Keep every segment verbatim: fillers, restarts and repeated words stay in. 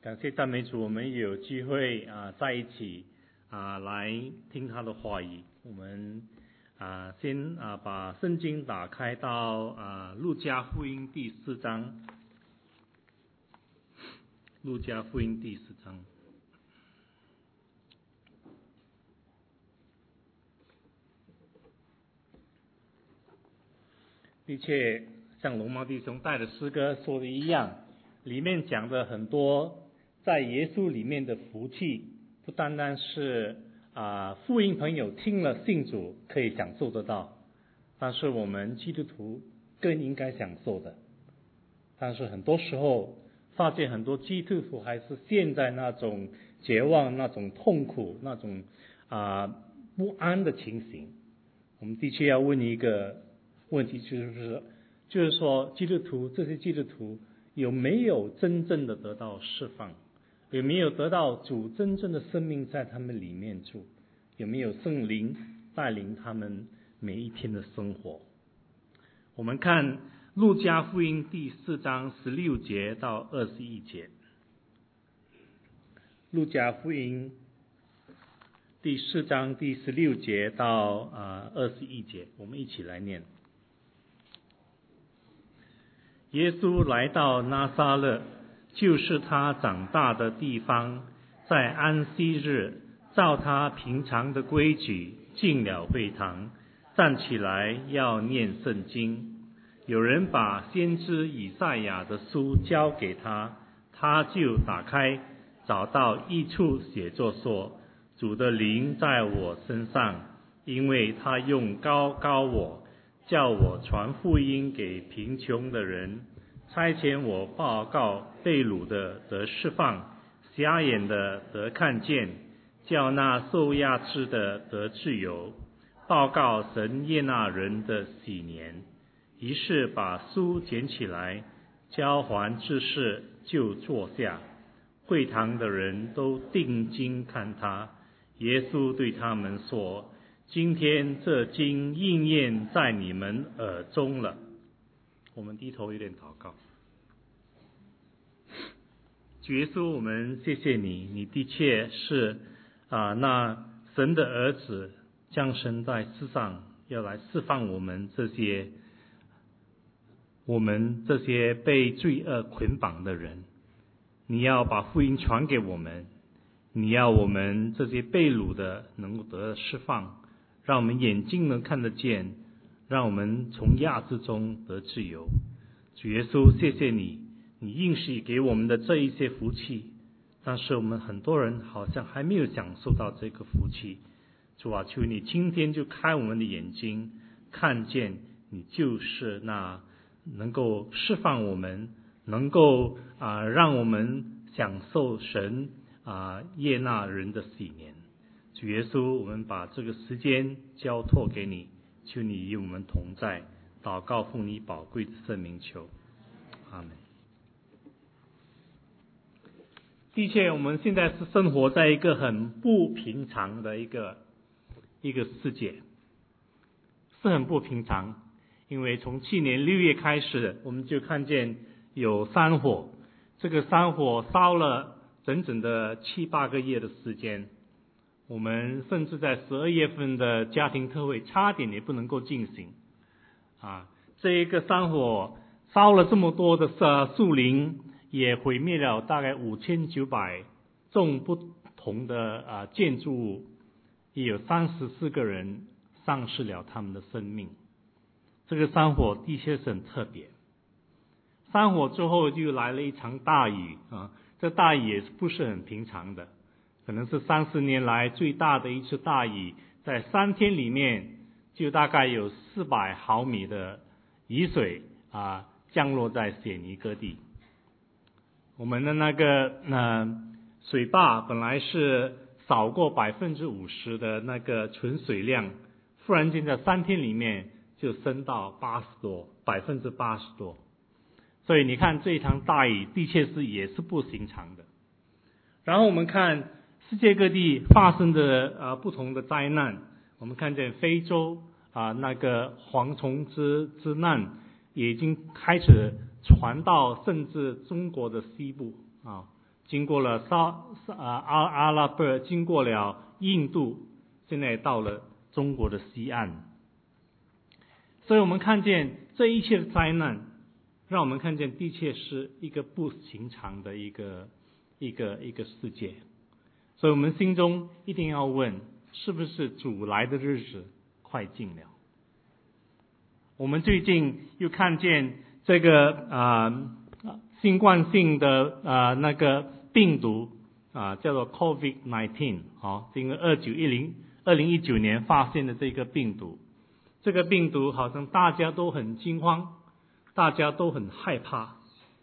感谢赞美主，我们有机会啊、呃、在一起啊、呃、来听他的话语。我们啊、呃、先啊、呃、把圣经打开到啊、呃、路加福音第四章，路加福音第四章。的确，像龙猫弟兄带的诗歌说的一样，里面讲的很多在耶稣里面的福气，不单单是啊、呃、福音朋友听了信主可以享受得到，但是我们基督徒更应该享受的。但是很多时候发现很多基督徒还是陷在那种绝望、那种痛苦、那种啊、呃、不安的情形。我们的确要问一个问题，就是就是说基督徒这些基督徒有没有真正的得到释放，有没有得到主真正的生命在他们里面住，有没有圣灵带领他们每一天的生活。我们看路加福音第四章十六节到二十一节，路加福音第四章第十六节到啊二十一节，我们一起来念。耶稣来到拿撒勒，就是他长大的地方，在安息日，照他平常的规矩，进了会堂，站起来要念圣经。有人把先知以赛亚的书交给他，他就打开，找到一处写作说：主的灵在我身上，因为他用膏膏我，叫我传福音给贫穷的人，差遣我报告被掳的得释放，瞎眼的得看见，叫那受压制的得自由，报告神悦纳人的喜年。于是把书捡起来，交还执事，就坐下。会堂的人都定睛看他。耶稣对他们说：今天这经应验在你们耳中了。我们低头有点祷告。主耶稣，我们谢谢你，你的确是啊、呃，那神的儿子降生在世上，要来释放我们这些我们这些被罪恶捆绑的人。你要把福音传给我们，你要我们这些被掳的能够得到释放，让我们眼睛能看得见，让我们从压制中得自由。主耶稣，谢谢你，你应许给我们的这一些福气，但是我们很多人好像还没有享受到这个福气。主啊，求你今天就开我们的眼睛，看见你就是那能够释放我们，能够啊、呃、让我们享受神啊悦纳人的喜年。主耶稣，我们把这个时间交托给你，求你与我们同在，祷告奉你宝贵的圣名求，阿们。的确，我们现在是生活在一个很不平常的一个一个世界，是很不平常。因为从去年六月开始，我们就看见有山火，这个山火烧了整整的七八个月的时间。我们甚至在十二月份的家庭特会差点也不能够进行啊！这一个山火烧了这么多的树林，也毁灭了大概五千九百栋不同的啊建筑物，也有三十四个人丧失了他们的生命。这个山火的确是很特别。山火之后就来了一场大雨啊，这大雨也不是很平常的，可能是三十年来最大的一次大雨，在三天里面就大概有四百毫米的雨水啊降落在雪尼各地。我们的那个呃水坝本来是少过百分之五十的那个存水量，忽然间在三天里面就升到八十多，百分之八十多。所以你看这一场大雨的确是也是不寻常的。然后我们看世界各地发生的呃不同的灾难，我们看见非洲啊、呃、那个蝗虫之之难也已经开始传到甚至中国的西部啊， 经过了沙啊阿阿拉伯，经过了印度，现在到了中国的西岸。所以我们看见这一切的灾难，让我们看见的确是一个不寻常的一个一个一个世界。所以我们心中一定要问，是不是主来的日子快近了？我们最近又看见这个啊、呃、新冠性的啊、呃、那个病毒啊、呃、叫做 COVID 十九 好，这个二九一零二零一九年发现的这个病毒，这个病毒好像大家都很惊慌，大家都很害怕，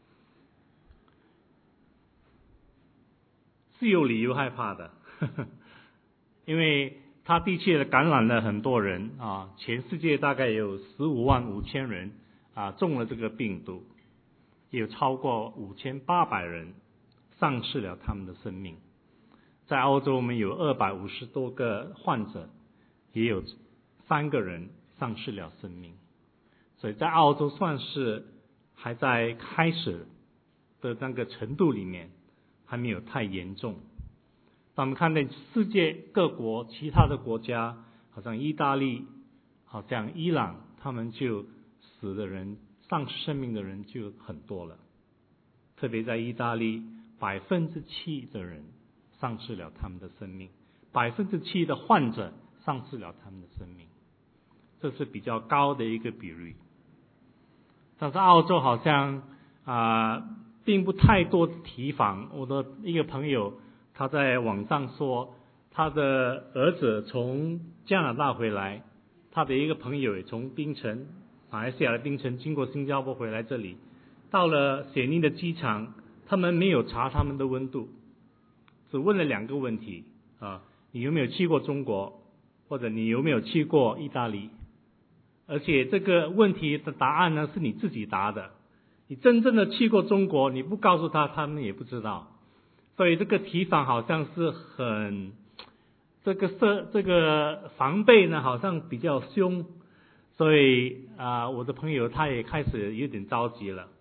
是有理由害怕的，呵呵，因为它的确感染了很多人啊，全世界大概有十五万五千人啊中了这个病毒，有超过五千八百人丧失了他们的生命。在澳洲，我们有二百五十多个患者，也有三个人丧失了生命。所以在澳洲算是还在开始的那个程度里面，还没有太严重。当我们看见世界各国其他的国家，好像意大利，好像伊朗，他们就死的人，丧失生命的人就很多了。特别在意大利，百分之七的人丧失了他们的生命，百分之七的患者丧失了他们的生命，这是比较高的一个比率。但是澳洲好像啊、呃，并不太多提防。我的一个朋友他在网上说，他的儿子从加拿大回来，他的一个朋友也从槟城，马来西亚的槟城经过新加坡回来这里，到了雪梨的机场，他们没有查他们的温度，只问了两个问题啊，你有没有去过中国，或者你有没有去过意大利？而且这个问题的答案呢是你自己答的，你真正的去过中国，你不告诉他，他们也不知道。所以这个提防好像是很，这个设这个防备呢好像比较凶，所以啊、呃，我的朋友他也开始有点着急了。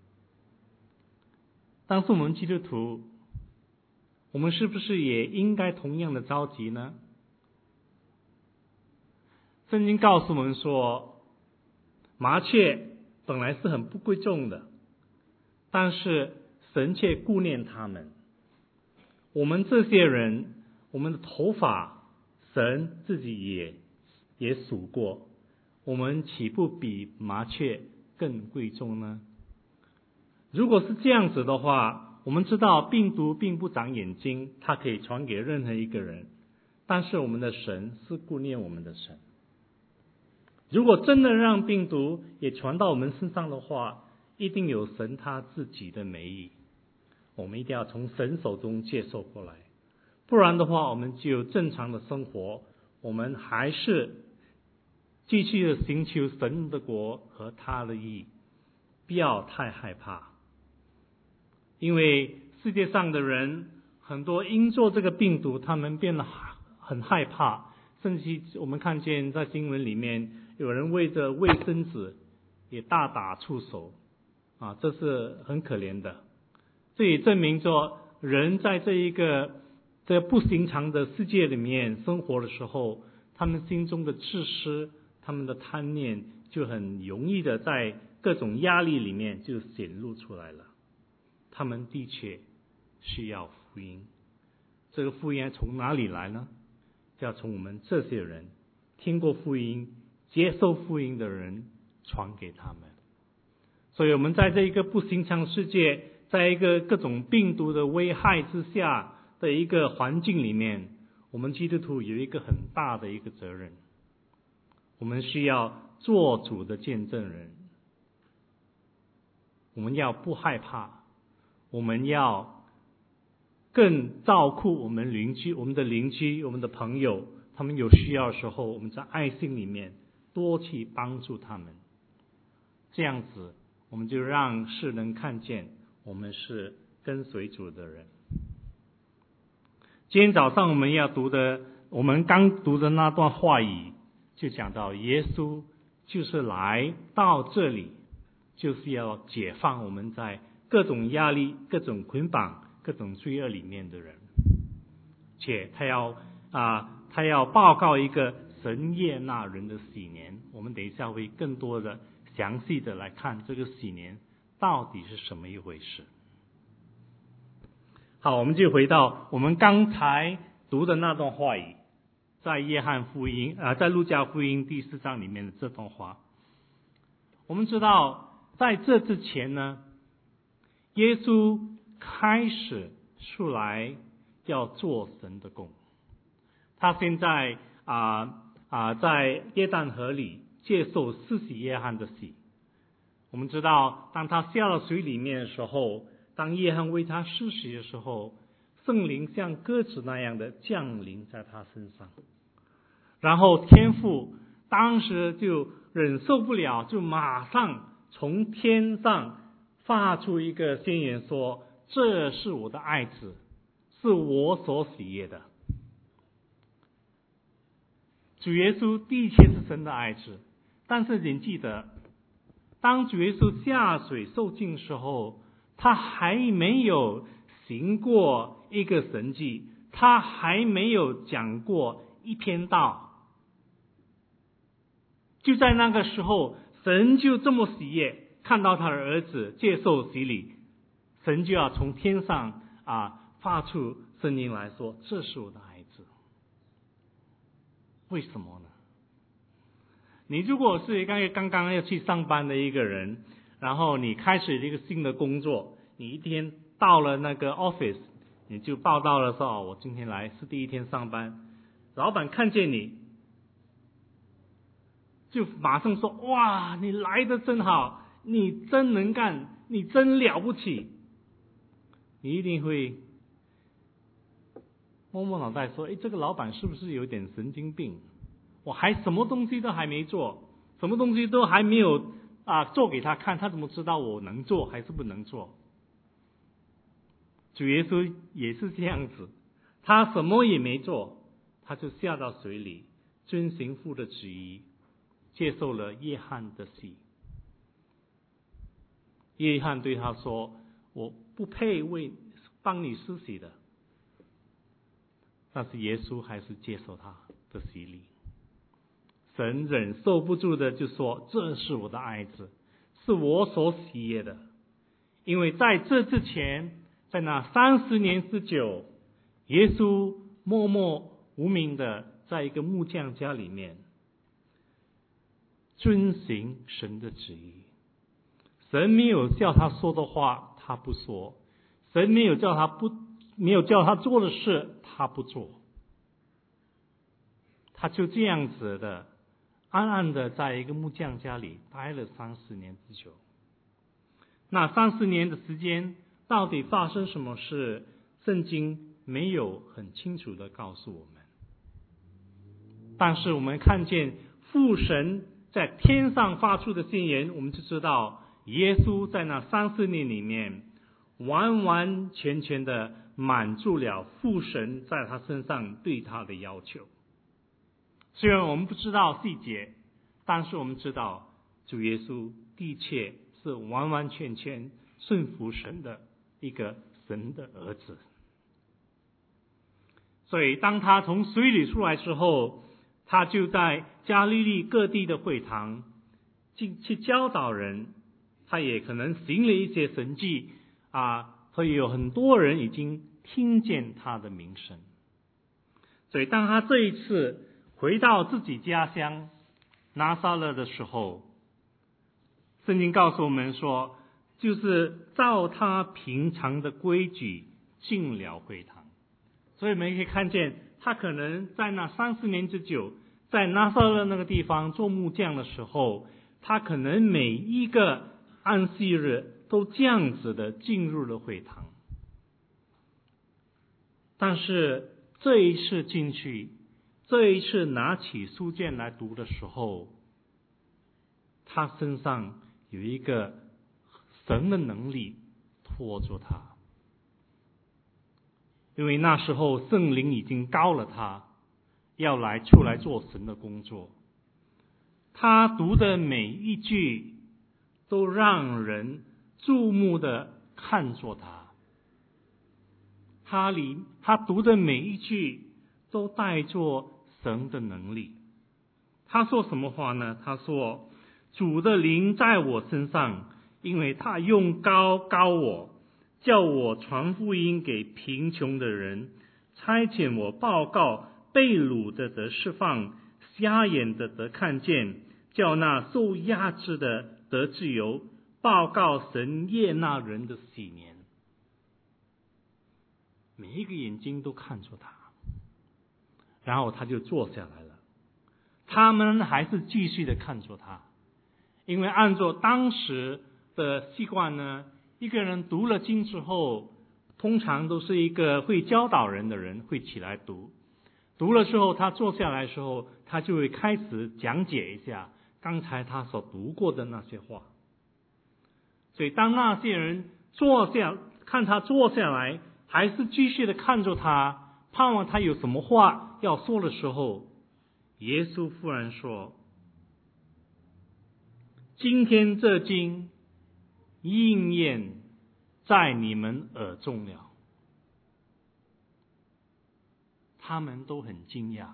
但是我们基督徒，我们是不是也应该同样的着急呢？圣经告诉我们说，麻雀本来是很不贵重的，但是神却顾念他们。我们这些人，我们的头发，神自己也也数过，我们岂不比麻雀更贵重呢？如果是这样子的话，我们知道病毒并不长眼睛，它可以传给任何一个人，但是我们的神是顾念我们的神。如果真的让病毒也传到我们身上的话，一定有神他自己的美意，我们一定要从神手中接受过来，不然的话我们就正常的生活，我们还是继续的寻求神的国和他的义，不要太害怕。因为世界上的人很多因做这个病毒，他们变得很害怕，甚至我们看见在新闻里面有人为着卫生纸也大打出手啊，这是很可怜的。这也证明着人在这一个这个不寻常的世界里面生活的时候，他们心中的自私，他们的贪念就很容易的在各种压力里面就显露出来了。他们的确需要福音，这个福音从哪里来呢？就要从我们这些人听过福音、接受福音的人传给他们。所以我们在这一个不寻常世界，在一个各种病毒的危害之下的一个环境里面，我们基督徒有一个很大的一个责任，我们需要做主的见证人。我们要不害怕，我们要更照顾我们邻居、我们的邻居、我们的朋友，他们有需要的时候，我们在爱心里面多去帮助他们。这样子，我们就让世人看见我们是跟随主的人。今天早上我们要读的，我们刚读的那段话语，就讲到耶稣就是来到这里，就是要解放我们在各种压力、各种捆绑、 各种罪恶里面的人，且他要啊，他要报告一个神悦纳人的喜年。我们等一下会更多的详细的来看这个喜年到底是什么一回事。好，我们就回到我们刚才读的那段话语，在约翰福音啊、呃，在路加福音第四章里面的这段话。我们知道，在这之前呢，耶稣开始出来要做神的工。他现在啊啊、呃呃、在约旦河里接受施洗约翰的洗。我们知道，当他下了水里面的时候，当约翰为他施洗的时候，圣灵像鸽子那样的降临在他身上，然后天父当时就忍受不了，就马上从天上发出一个宣言说：这是我的爱子，是我所喜悦的。主耶稣的确是神的爱子，但是请记得，当主耶稣下水受浸时候，他还没有行过一个神迹，他还没有讲过一篇道。就在那个时候，神就这么喜悦，看到他的儿子接受洗礼，神就要从天上啊发出声音来说：这是我的孩子。为什么呢？你如果是刚刚刚要去上班的一个人，然后你开始一个新的工作，你一天到了那个 office， 你就报到了说：哦，我今天来是第一天上班。老板看见你，就马上说：哇，你来得真好，你真能干，你真了不起。你一定会摸摸脑袋说：哎，这个老板是不是有点神经病？我还什么东西都还没做，什么东西都还没有啊做给他看，他怎么知道我能做还是不能做？主耶稣也是这样子，他什么也没做，他就下到水里，遵行父的旨意，接受了约翰的洗。约翰对他说：我不配为帮你施洗的，但是耶稣还是接受他的洗礼。神忍受不住的就说：这是我的爱子，是我所喜悦的。因为在这之前，在那三十年之久，耶稣默默无名的在一个木匠家里面遵行神的旨意。神没有叫他说的话他不说，神没有叫他不没有叫他做的事他不做，他就这样子的暗暗的在一个木匠家里待了三十年之久。那三十年的时间到底发生什么事，圣经没有很清楚的告诉我们。但是我们看见父神在天上发出的宣言，我们就知道耶稣在那三四年里面完完全全的满足了父神在他身上对他的要求。虽然我们不知道细节，但是我们知道主耶稣的确是完完全全顺服神的一个神的儿子。所以当他从水里出来之后，他就在加利利各地的会堂去去教导人，他也可能行了一些神迹啊，所以有很多人已经听见他的名声。所以当他这一次回到自己家乡拿撒勒的时候，圣经告诉我们说，就是照他平常的规矩进了会堂。所以我们可以看见，他可能在那三十年之久，在拿撒勒那个地方做木匠的时候，他可能每一个安息日都这样子的进入了会堂。但是这一次进去，这一次拿起书卷来读的时候，他身上有一个神的能力托住他。因为那时候圣灵已经膏了他，要来出来做神的工作。他读的每一句都让人注目的看着他。 他里他读的每一句都带着神的能力。他说什么话呢？他说，主的灵在我身上，因为他用膏膏我，叫我传福音给贫穷的人，差遣我报告被掳的得释放，瞎眼的得看见，叫那受压制的得自由，报告神悦纳人的喜年。每一个眼睛都看着他，然后他就坐下来了。他们还是继续的看着他，因为按照当时的习惯呢，一个人读了经之后，通常都是一个会教导人的人会起来读。读了之后，他坐下来的时候，他就会开始讲解一下刚才他所读过的那些话。所以当那些人坐下，看他坐下来，还是继续的看着他，盼望他有什么话要说的时候，耶稣忽然说，今天这经应验在你们耳中了。他们都很惊讶，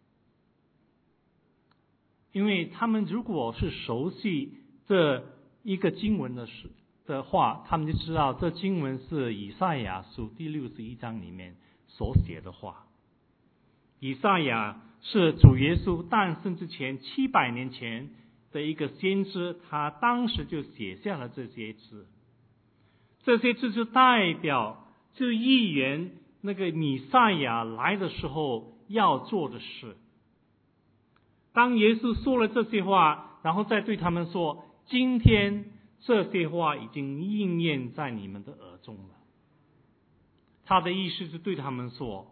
因为他们如果是熟悉这一个经文的事的话，他们就知道这经文是以赛亚书第六十一章里面所写的话。以赛亚是主耶稣诞生之前七百年前的一个先知，他当时就写下了这些字。这些字就代表就预言那个弥赛亚来的时候要做的事。当耶稣说了这些话，然后再对他们说，今天这些话已经应验在你们的耳中了。他的意思是对他们说，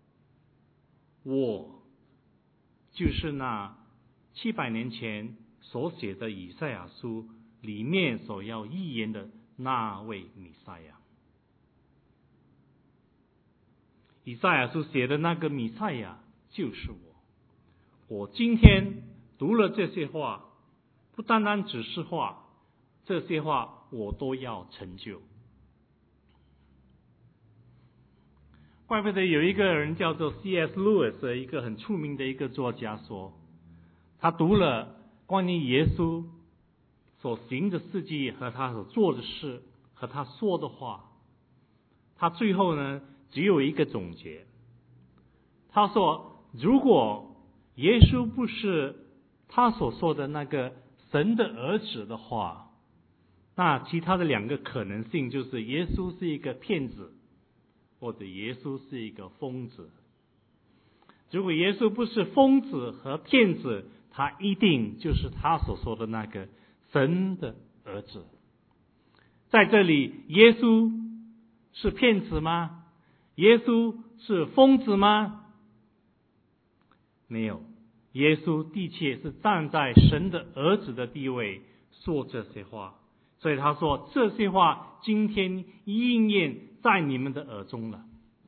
我就是那七百年前所写的以赛亚书里面所要预言的那位弥赛亚。以赛亚书写的那个弥赛亚就是我。我今天读了这些话，不单单只是话，这些话我都要成就。怪不得有一个人叫做 C S Lewis， 一个很出名的一个作家说，他读了关于耶稣所行的事迹和他所做的事和他说的话，他最后呢只有一个总结。他说，如果耶稣不是他所说的那个神的儿子的话，那其他的两个可能性就是耶稣是一个骗子，或者耶稣是一个疯子。如果耶稣不是疯子和骗子，他一定就是他所说的那个神的儿子。在这里，耶稣是骗子吗？耶稣是疯子吗？没有，耶稣的确是站在神的儿子的地位说这些话，所以他说这些话今天应验在你们的耳中了。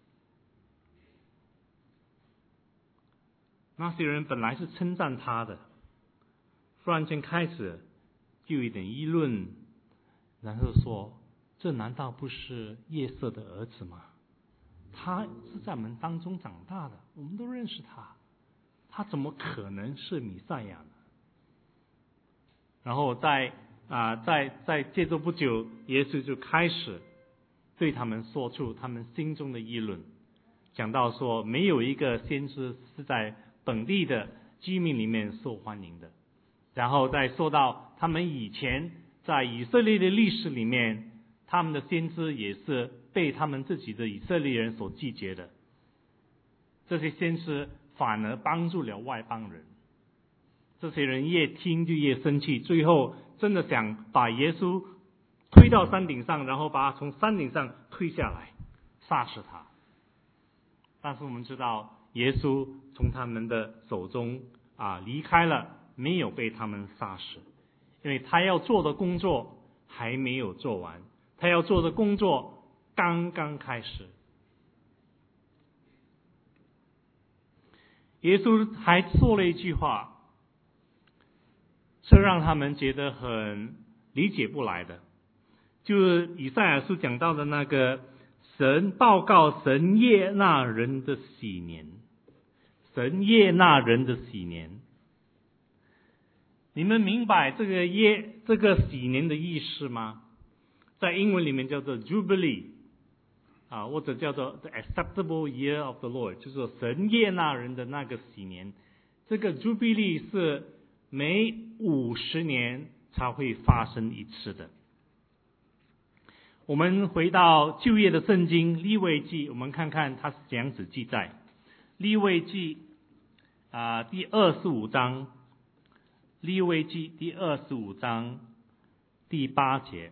那些人本来是称赞他的，忽然间开始就有一点议论，然后说，这难道不是约瑟的儿子吗？他是在我们当中长大的，我们都认识他，他怎么可能是弥赛亚呢？然后在啊，在在接着不久，耶稣就开始对他们说出他们心中的议论，讲到说，没有一个先知是在本地的居民里面受欢迎的。然后再说到他们以前在以色列的历史里面，他们的先知也是被他们自己的以色列人所拒绝的。这些先知反而帮助了外邦人，这些人越听就越生气，最后真的想把耶稣推到山顶上，然后把他从山顶上推下来，杀死他。但是我们知道，耶稣从他们的手中啊离开了，没有被他们杀死，因为他要做的工作还没有做完，他要做的工作刚刚开始。耶稣还说了一句话，是让他们觉得很理解不来的，就是以赛亚书讲到的那个神报告神悦纳人的喜年，神悦纳人的喜年。你们明白这个耶这个喜年的意思吗？在英文里面叫做 Jubilee 啊，或者叫做 The Acceptable Year of the Lord， 就是说神悦纳人的那个喜年。这个 Jubilee 是每五十年才会发生一次的。我们回到旧约的圣经利未记，我们看看它是怎样子记载。利未记啊、呃、第二十五章，利未记第二十五章第八节。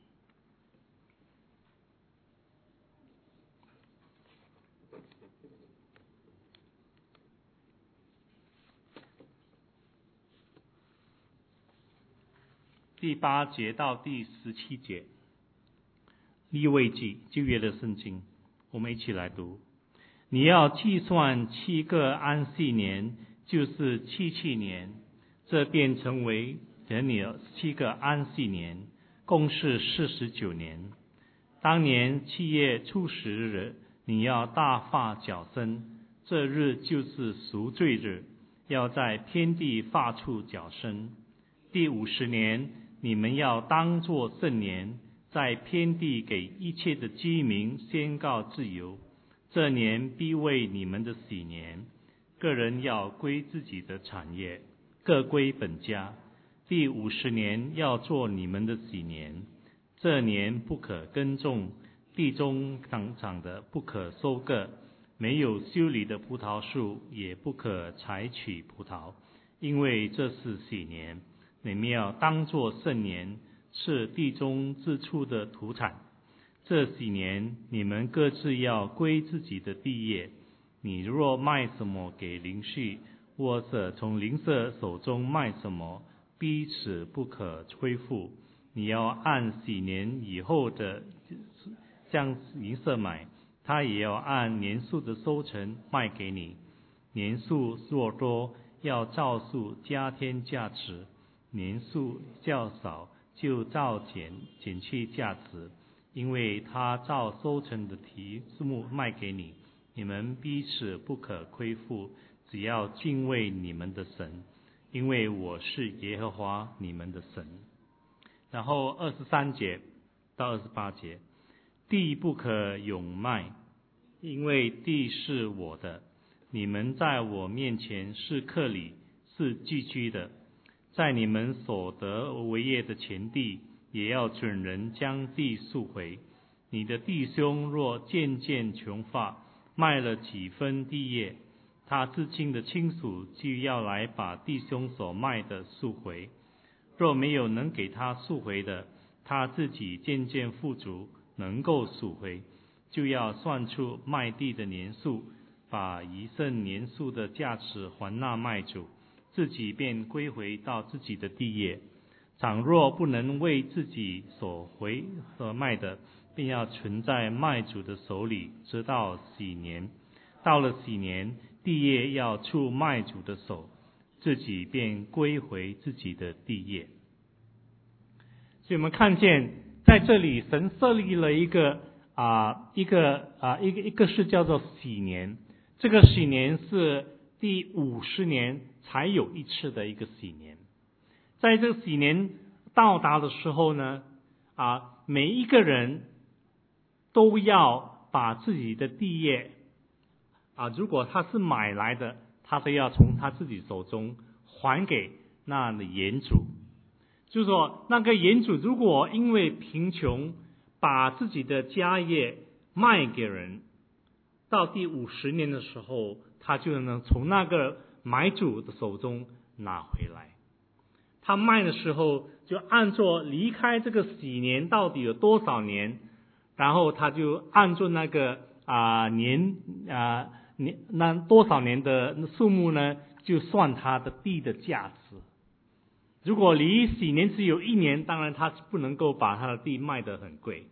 第八节到第十七节，利未记旧约的圣经，我们一起来读。你要计算七个安息年，就是七七年，这便成为等你七个安息年，共是四十九年。当年七月初十日，你要大发脚声，这日就是赎罪日，要在天地发出脚声。第五十年，你们要当作圣年，在遍地给一切的居民宣告自由。这年必为你们的喜年，个人要归自己的产业，各归本家。第五十年要做你们的喜年，这年不可耕种，地中长长的不可收割，没有修理的葡萄树也不可采取葡萄，因为这是喜年。你们要当作圣年，是地中之处的土产。这几年你们各自要归自己的地业。你若卖什么给邻居，或者从邻舍手中卖什么，彼此不可恢复。你要按几年以后的向邻舍买，他也要按年数的收成卖给你。年数若多，要照数加添价值；年数较少，就照减减去价值，因为他照收成的题目卖给你。你们彼此不可亏负，只要敬畏你们的神，因为我是耶和华你们的神。然后二十三节到二十八节，地不可永卖，因为地是我的，你们在我面前是客旅，是寄居的。在你们所得为业的田地，也要准人将地赎回。你的弟兄若渐渐穷乏，卖了几分地业，他至亲的亲属就要来把弟兄所卖的赎回。若没有能给他赎回的，他自己渐渐富足，能够赎回，就要算出卖地的年数，把一剩年数的价值还那卖主，自己便归回到自己的地业。倘若不能为自己所回所卖的，便要存在卖主的手里，直到喜年。到了喜年，地业要出卖主的手，自己便归回自己的地业。所以我们看见在这里，神设立了一个啊、呃、一个啊、呃、一个一个是叫做喜年。这个喜年是第五十年才有一次的一个喜年。在这个喜年到达的时候呢，啊，每一个人都要把自己的地业啊，如果他是买来的，他都要从他自己手中还给那的园主。就是说，那个园主如果因为贫穷把自己的家业卖给人，到第五十年的时候，他就能从那个买主的手中拿回来。他卖的时候就按照离开这个喜年到底有多少年，然后他就按照那个啊、呃、年啊、呃、年那多少年的数目呢，就算他的地的价值。如果离喜年只有一年，当然他不能够把他的地卖得很贵。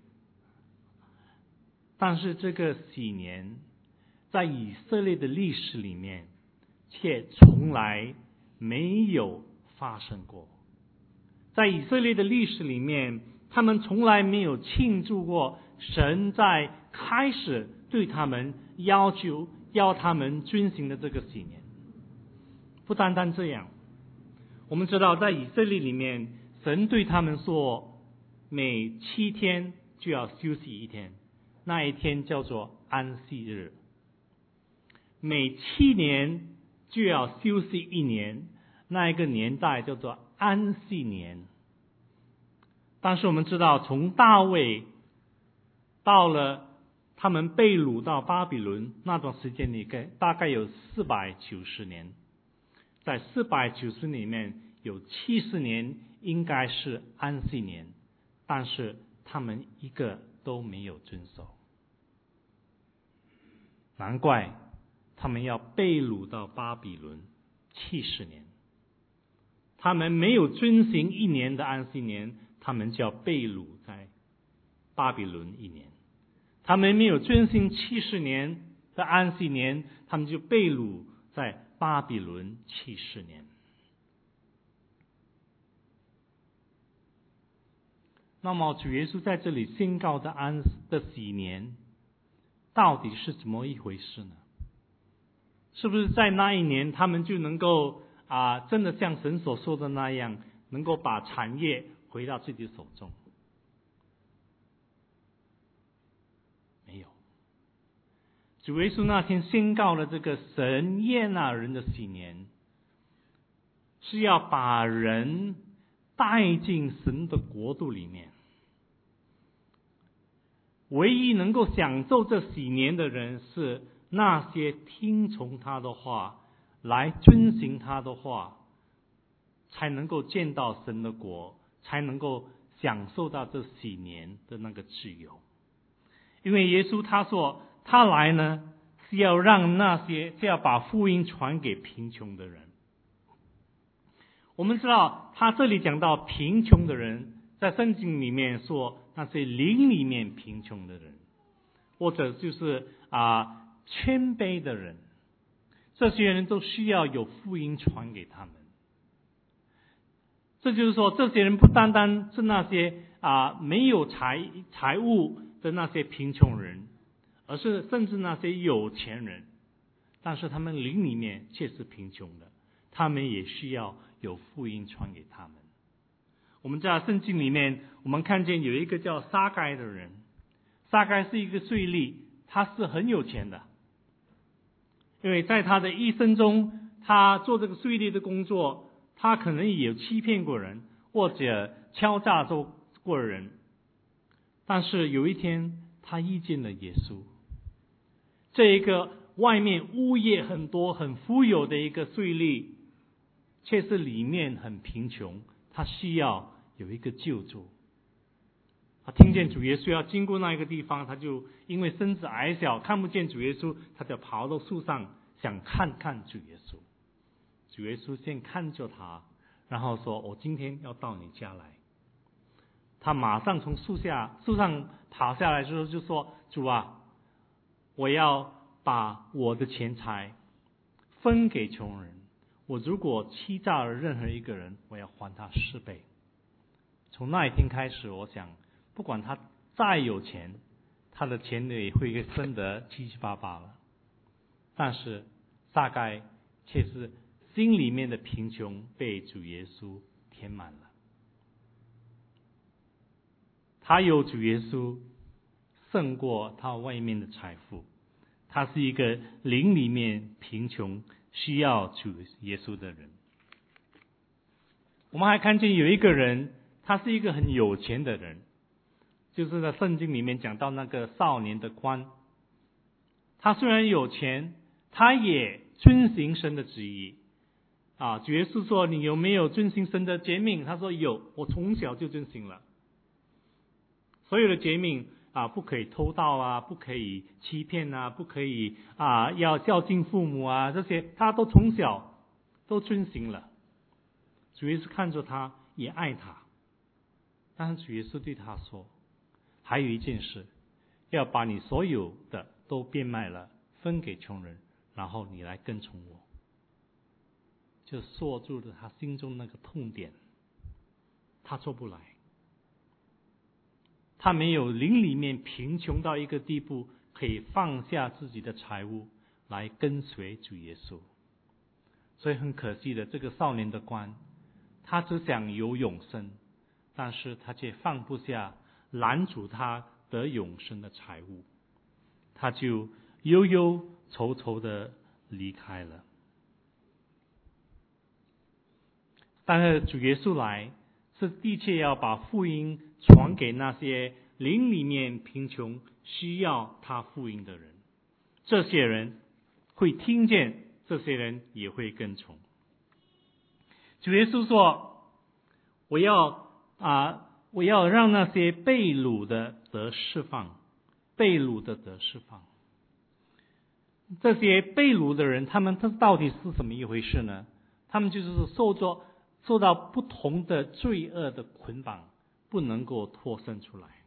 但是这个喜年在以色列的历史里面却从来没有发生过。在以色列的历史里面，他们从来没有庆祝过神在开始对他们要求，要他们遵行的这个喜年。不单单这样，我们知道在以色列里面，神对他们说，每七天就要休息一天，那一天叫做安息日。每七年就要休息一年，那一个年代叫做安息年。但是我们知道，从大卫到了他们被掳到巴比伦那段时间里，大概有四百九十年。在四百九十里面，有七十年应该是安息年，但是他们一个都没有遵守，难怪他们要被掳到巴比伦七十年。他们没有遵行一年的安息年，他们就要被掳在巴比伦一年。他们没有遵行七十年的安息年，他们就被掳在巴比伦七十年。那么主耶稣在这里宣告的安的喜年到底是怎么一回事呢？是不是在那一年他们就能够啊，真的像神所说的那样，能够把产业回到自己手中？没有。主耶稣那天宣告了这个神悦纳人的喜年，是要把人带进神的国度里面。唯一能够享受这喜年的人，是那些听从他的话，来遵行他的话，才能够见到神的国，才能够享受到这喜年的那个自由。因为耶稣他说，他来呢是要让那些是要把福音传给贫穷的人。我们知道他这里讲到贫穷的人，在圣经里面说那些灵里面贫穷的人，或者就是啊谦卑的人，这些人都需要有福音传给他们。这就是说，这些人不单单是那些啊没有财财物的那些贫穷人，而是甚至那些有钱人，但是他们灵里面却是贫穷的，他们也需要有福音传给他们。我们在圣经里面，我们看见有一个叫撒该的人，撒该是一个税吏，他是很有钱的，因为在他的一生中，他做这个税吏的工作，他可能也有欺骗过人，或者敲诈过人。但是有一天，他遇见了耶稣，这一个外面物业很多、很富有的一个税吏，却是里面很贫穷，他需要有一个救助。他听见主耶稣要经过那一个地方，他就因为身子矮小，看不见主耶稣，他就跑到树上想看看主耶稣。主耶稣先看着他，然后说：“我今天要到你家来。”他马上从树下树上爬下来之后就说：“主啊，我要把我的钱财分给穷人。我如果欺诈了任何一个人，我要还他四倍。”从那一天开始，我想，不管他再有钱，他的钱也会分得七七八八了。但是撒该却是心里面的贫穷被主耶稣填满了。他有主耶稣胜过他外面的财富，他是一个灵里面贫穷需要主耶稣的人。我们还看见有一个人，他是一个很有钱的人，就是在圣经里面讲到那个少年的官。他虽然有钱，他也遵行神的旨意啊。主耶稣说：“你有没有遵行神的诫命？”他说：“有，我从小就遵行了。所有的诫命啊，不可以偷盗啊，不可以欺骗啊，不可以啊，要孝敬父母啊，这些他都从小都遵行了。”主耶稣看着他，也爱他。但是主耶稣对他说：“还有一件事，要把你所有的都变卖了，分给穷人，然后你来跟从我。”就锁住了他心中那个痛点，他做不来。 他没有灵里面贫穷到一个地步，可以放下自己的财物来跟随主耶稣。所以很可惜的，这个少年的官，他只想有永生，但是他却放不下拦阻他得永生的财物，他就忧忧愁愁的离开了。但是主耶稣来，是的确要把福音传给那些灵里面贫穷需要他福音的人，这些人会听见，这些人也会跟从。主耶稣说，我要啊，我要让那些被掳的得释放，被掳的得释放。这些被掳的人，他们他到底是怎么一回事呢？他们就是受着受到不同的罪恶的捆绑，不能够脱身出来。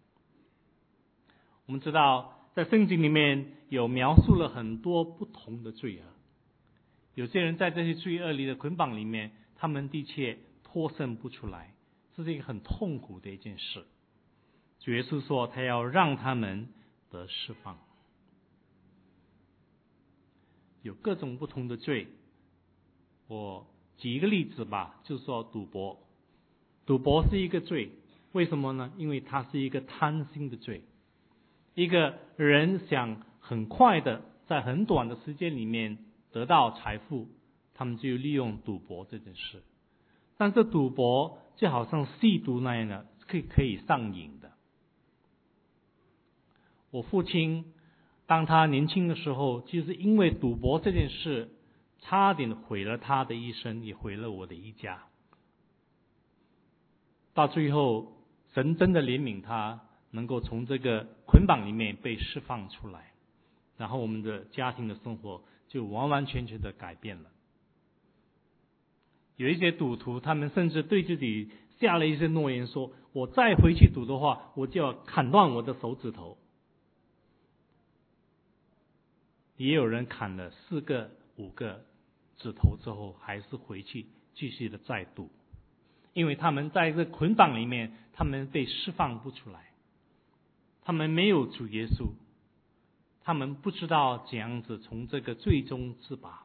我们知道在圣经里面有描述了很多不同的罪恶，有些人在这些罪恶里的捆绑里面，他们的确脱身不出来，这是一个很痛苦的一件事。主耶稣说他要让他们得释放。有各种不同的罪，我举一个例子吧，就是说赌博。赌博是一个罪，为什么呢？因为它是一个贪心的罪。一个人想很快的在很短的时间里面得到财富，他们就利用赌博这件事。但是赌博就好像吸毒那样的，可以可以上瘾的。我父亲当他年轻的时候，就是因为赌博这件事，差点毁了他的一生，也毁了我的一家。到最后，神真的怜悯他，能够从这个捆绑里面被释放出来，然后我们的家庭的生活就完完全全的改变了。有一些赌徒，他们甚至对自己下了一些诺言，说我再回去赌的话，我就要砍断我的手指头。也有人砍了四个五个指头之后，还是回去继续的再赌，因为他们在这捆绑里面，他们被释放不出来，他们没有主耶稣，他们不知道怎样子从这个罪中自拔。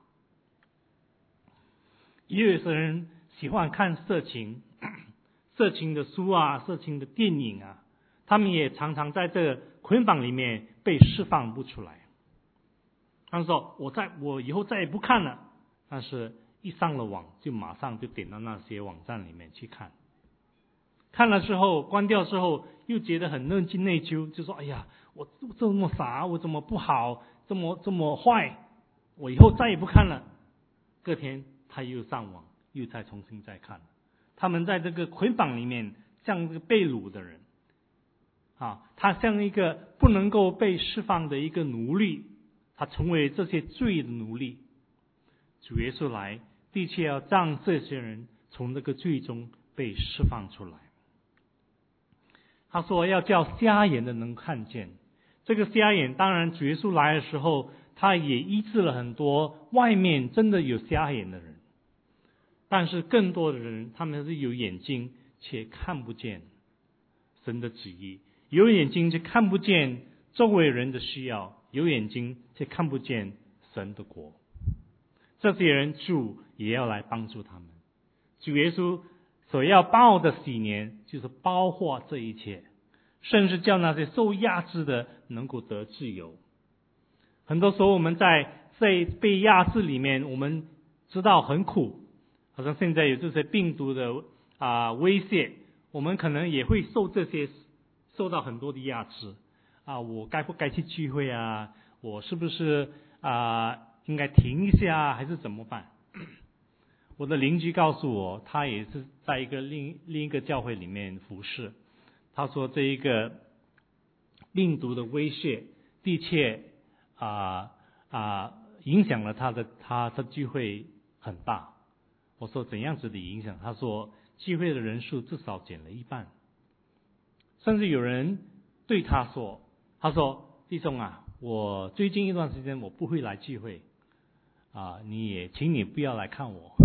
也有些人喜欢看色情色情的书啊，色情的电影啊，他们也常常在这个捆绑里面被释放不出来。他们说我在我以后再也不看了，但是一上了网就马上就点到那些网站里面去看，看了之后关掉之后又觉得很内疚内疚，就说哎呀，我这么傻，我怎么不好，这么这么坏，我以后再也不看了。隔天他又上网又再重新再看了。他们在这个捆绑里面像这个被掳的人啊，他像一个不能够被释放的一个奴隶，他成为这些罪的奴隶。主耶稣来，的确要让这些人从这个罪中被释放出来。他说要叫瞎眼的能看见。这个瞎眼，当然主耶稣来的时候，他也医治了很多外面真的有瞎眼的人，但是更多的人，他们是有眼睛却看不见神的旨意，有眼睛却看不见周围人的需要，有眼睛却看不见神的国。这些人主也要来帮助他们。主耶稣所要报的喜年，就是包括这一切，甚至叫那些受压制的能够得自由。很多时候我们在在被压制里面，我们知道很苦，好像现在有这些病毒的啊、呃、威胁，我们可能也会受这些受到很多的压制啊，我该不该去聚会啊？我是不是啊、呃、应该停一下，还是怎么办？我的邻居告诉我，他也是在一个另另一个教会里面服侍。他说这一个病毒的威胁的确啊啊影响了他的他的聚会很大。我说怎样子的影响？他说聚会的人数至少减了一半，甚至有人对他说，他说弟兄啊，我最近一段时间我不会来聚会啊，你也请你不要来看我。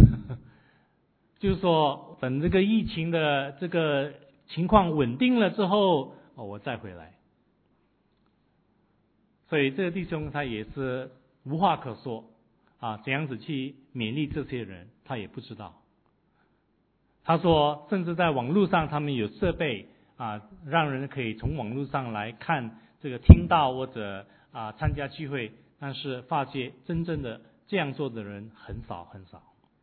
就是说等这个疫情的这个情况稳定了之后， 哦，我再回来。所以这个弟兄他也是无话可说啊，怎样子去勉励这些人，他也不知道。他说，甚至在网络上他们有设备啊，让人可以从网络上来看这个听到或者啊参加聚会，但是发觉真正的这样做的人很少很少。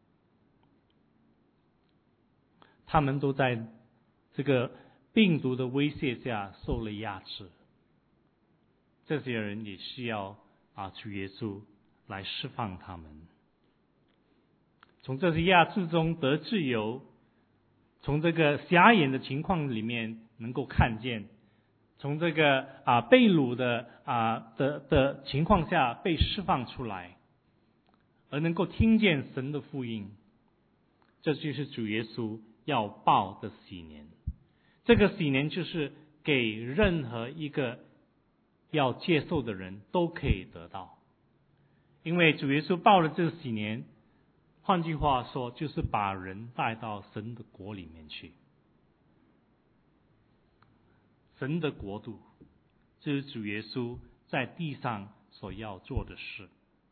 他们都在这个病毒的威胁下受了压制，这些人也需要啊主耶稣来释放他们，从这些压制中得自由，从这个瞎眼的情况里面能够看见，从这个啊被掳的啊的的情况下被释放出来，而能够听见神的福音。这就是主耶稣要报的喜年。这个喜年就是给任何一个要接受的人都可以得到，因为主耶稣报了这个喜年，换句话说就是把人带到神的国里面去。神的国度就是主耶稣在地上所要做的事。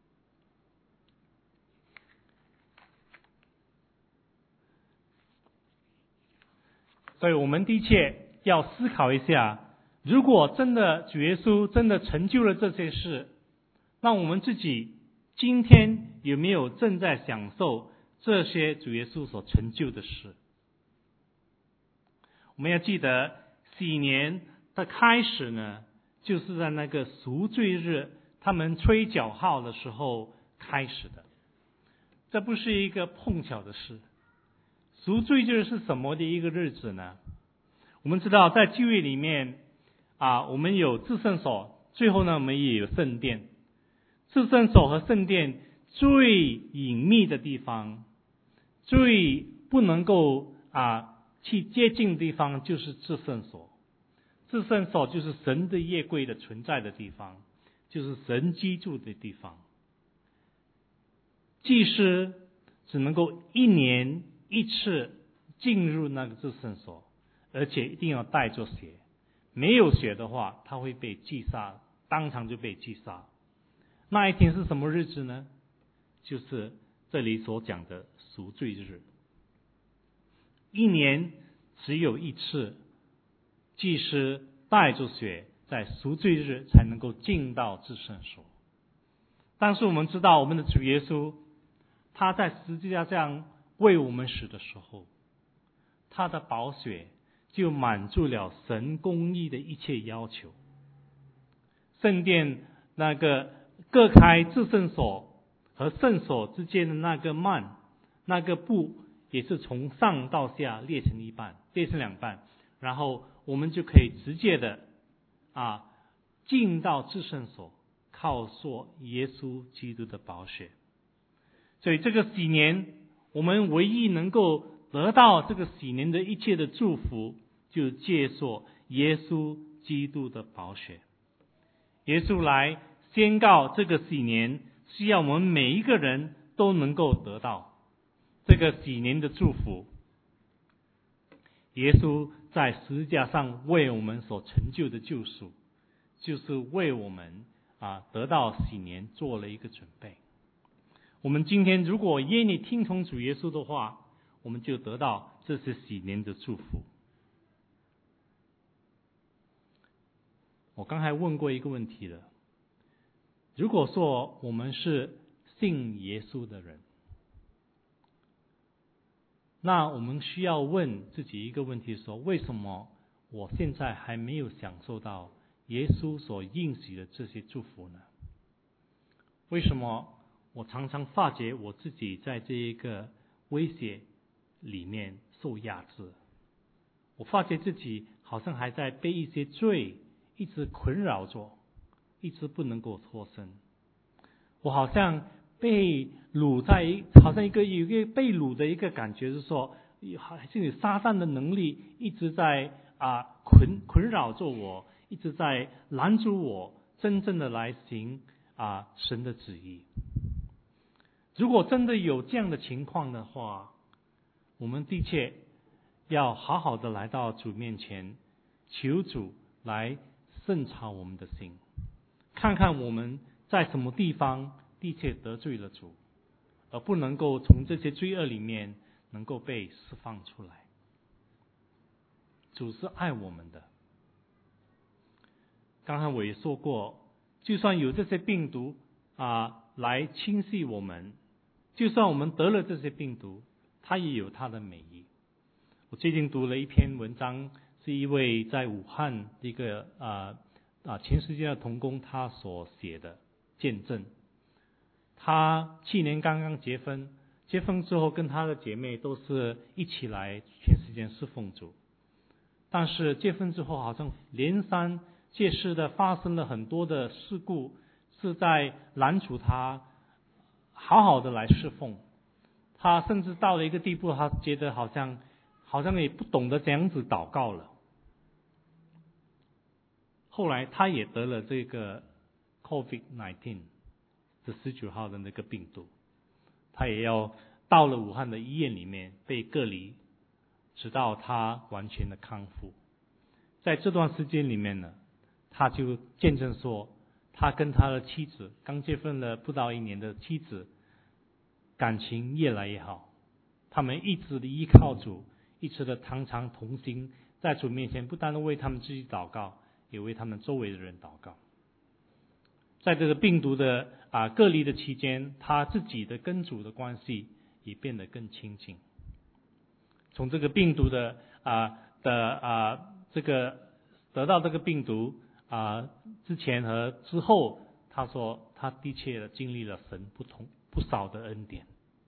所以我们的确要思考一下，如果真的主耶稣真的成就了这些事，那我们自己今天有没有正在享受这些主耶稣所成就的事？我们要记得喜年的开始呢，就是在那个赎罪日他们吹角号的时候开始的。这不是一个碰巧的事。赎罪日是什么的一个日子呢？我们知道在旧约里面啊，我们有至圣所，最后呢我们也有圣殿。至圣所和圣殿最隐秘的地方，最不能够啊去接近的地方就是至圣所。至圣所就是神的约柜的存在的地方，就是神居住的地方。祭司只能够一年一次进入那个至圣所，而且一定要带着血，没有血的话他会被击杀，当场就被击杀。那一天是什么日子呢？就是这里所讲的赎罪日。一年只有一次，祭司带着血在赎罪日才能够进到至圣所。但是我们知道我们的主耶稣，他在十字架上为我们死的时候，他的宝血就满足了神公义的一切要求。圣殿那个各开至圣所和圣所之间的那个幔，那个布也是从上到下裂成一半，裂成两半，然后我们就可以直接的啊进到至圣所，靠说耶稣基督的宝血。所以这个喜年，我们唯一能够得到这个喜年的一切的祝福，就借说耶稣基督的宝血。耶稣来宣告这个喜年，需要我们每一个人都能够得到这个喜年的祝福。耶稣在十字架上为我们所成就的救赎，就是为我们啊得到喜年做了一个准备。我们今天如果愿意听从主耶稣的话，我们就得到这是喜年的祝福。我刚才问过一个问题了，如果说我们是信耶稣的人，那我们需要问自己一个问题，说为什么我现在还没有享受到耶稣所应许的这些祝福呢？为什么我常常发觉我自己在这一个威胁里面受压制？我发觉自己好像还在被一些罪一直困扰着，一直不能够脱身。我好像被掳在，好像一个有一个被掳的一个感觉，是说好像有撒旦的能力一直在啊困困扰着我，一直在拦阻我真正的来行啊神的旨意。如果真的有这样的情况的话，我们的确要好好的来到主面前，求主来审查我们的心，看看我们在什么地方的确得罪了主，而不能够从这些罪恶里面能够被释放出来。主是爱我们的。刚才我也说过，就算有这些病毒啊来侵袭我们，就算我们得了这些病毒，它也有它的美意。我最近读了一篇文章，是一位在武汉一个啊啊全世界的同工他所写的见证。他去年刚刚结婚，结婚之后跟他的姐妹都是一起来全时间侍奉主。但是结婚之后好像连三届世的发生了很多的事故，是在拦阻他好好的来侍奉。他甚至到了一个地步，他觉得好像好像也不懂得怎样子祷告了。后来他也得了这个 COVID 十九 这十九号的那个病毒，他也要到了武汉的医院里面被隔离，直到他完全的康复。在这段时间里面呢，他就见证说，他跟他的妻子刚结婚了不到一年的妻子感情越来越好，他们一直的依靠主，一直的常常同心，在主面前不单的为他们自己祷告，也为他们周围的人祷告。在这个病毒的啊隔离的期间，他自己的跟主的关系也变得更亲近。从这个病毒的啊的啊这个得到这个病毒啊之前和之后，他说他的确的经历了神不同不少的恩典，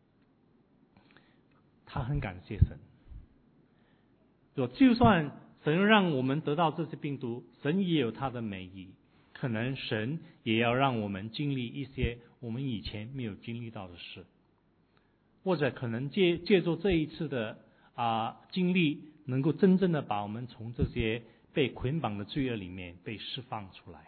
他很感谢神。说就算神让我们得到这些病毒，神也有他的美意，可能神也要让我们经历一些我们以前没有经历到的事，或者可能借借助这一次的啊经历，能够真正的把我们从这些被捆绑的罪恶里面被释放出来。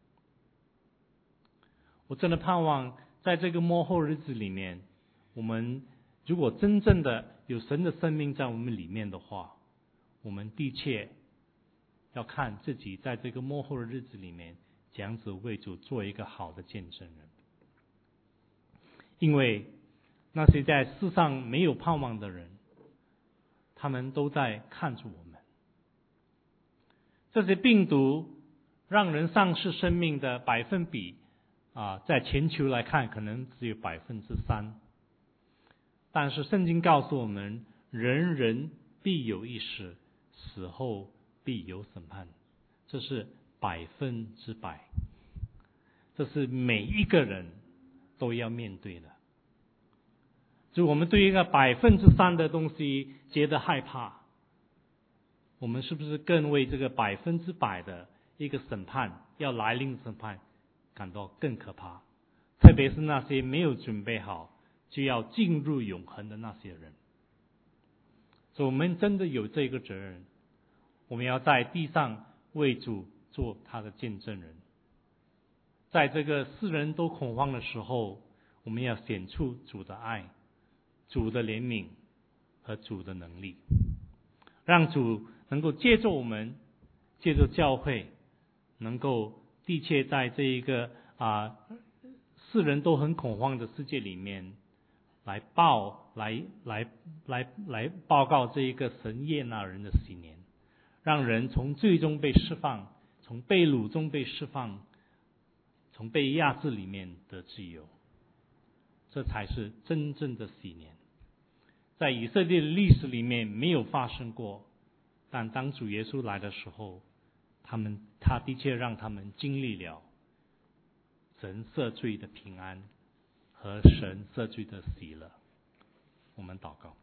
我真的盼望在这个末后日子里面，我们如果真正的有神的生命在我们里面的话，我们的确要看自己在这个末后的日子里面怎样子为主做一个好的见证人。因为那些在世上没有盼望的人，他们都在看着我们。这些病毒让人丧失生命的百分比啊，在全球来看可能只有百分之三，但是圣经告诉我们，人人必有一死，死后必有审判，这是百分之百，这是每一个人都要面对的。就我们对一个百分之三的东西觉得害怕，我们是不是更为这个百分之百的一个审判要来临的审判感到更可怕？特别是那些没有准备好就要进入永恒的那些人。所以我们真的有这个责任，我们要在地上为主做他的见证人。在这个世人都恐慌的时候，我们要显出主的爱、主的怜悯和主的能力，让主能够借助我们，借助教会，能够的确在这一个啊世人都很恐慌的世界里面，来报来来来来报告这一个神悦纳人的喜年，让人从罪中被释放，从被掳中被释放，从被压制里面得自由，这才是真正的喜年。在以色列的历史里面没有发生过，但当主耶稣来的时候，他们他的确让他们经历了神赦罪的平安和神赦罪的喜乐。我们祷告。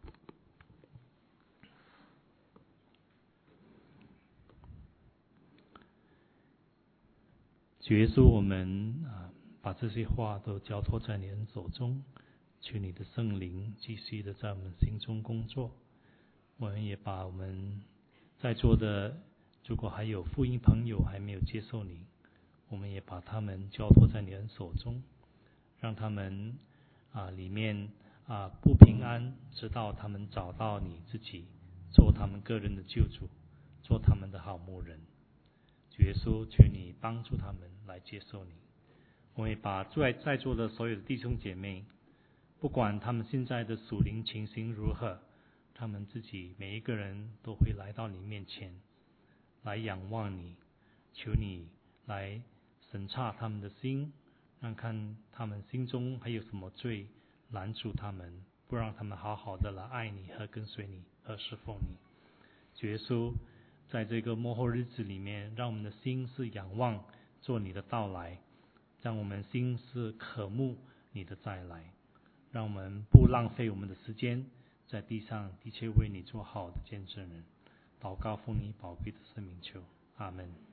主耶稣，我们啊把这些话都交托在你的手中，求你的圣灵继续的在我们心中工作。我们也把我们在座的，如果还有福音朋友还没有接受你，我们也把他们交托在你的手中，让他们啊里面啊不平安，直到他们找到你自己，做他们个人的救主，做他们的好牧人。 主耶稣，求你帮助他们来接受你。我也把在在座的所有的弟兄姐妹，不管他们现在的属灵情形如何，他们自己每一个人都会来到你面前，来仰望你，求你来审查他们的心，让看他们心中还有什么罪拦住他们，不让他们好好的来爱你和跟随你和侍奉你。主耶稣，在这个末后日子里面，让我们的心是仰望做你的到来，让我们心是渴慕你的再来，让我们不浪费我们的时间在地上，的确为你做好的见证人。祷告奉你宝贵的圣名求，阿们。